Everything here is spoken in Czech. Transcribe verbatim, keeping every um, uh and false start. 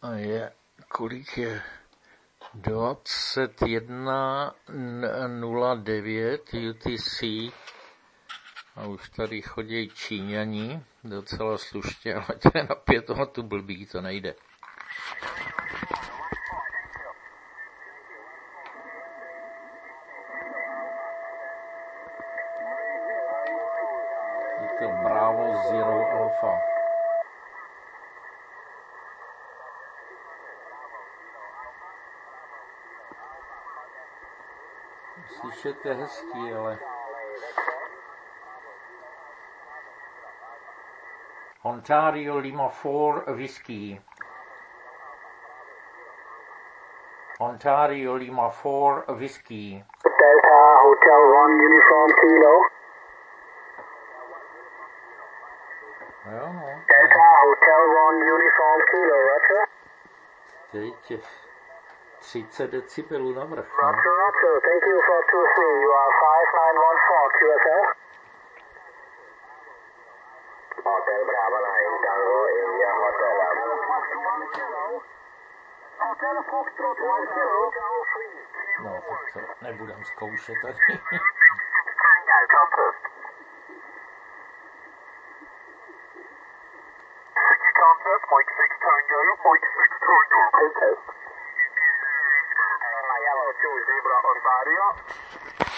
A je, kolik je? dvacet jedna nula devět U T C a už tady chodí Číňani, docela slušně, ale to je na pětomatu blbý, to nejde. Je to Bravo Zero Alpha. Slyšet je hezký, ale... Ontario Lima four Whiskey. Ontario Lima four Whiskey. Delta Hotel one Uniform Kilo. Jo, no. Delta Hotel one Uniform Kilo, Roger. Teď třicet decibelů navrch. No. Roger, Roger. Thank you for two three. You are five nine one four Q S L. Hotel Bravo nine Tango India Hotel. Hotel Foxtrot one Kilo. No, tak to nebudem zkoušet tady. Contact, Mike six Tango, Mike six Tango. Test. Yellow two Zebra Ontario.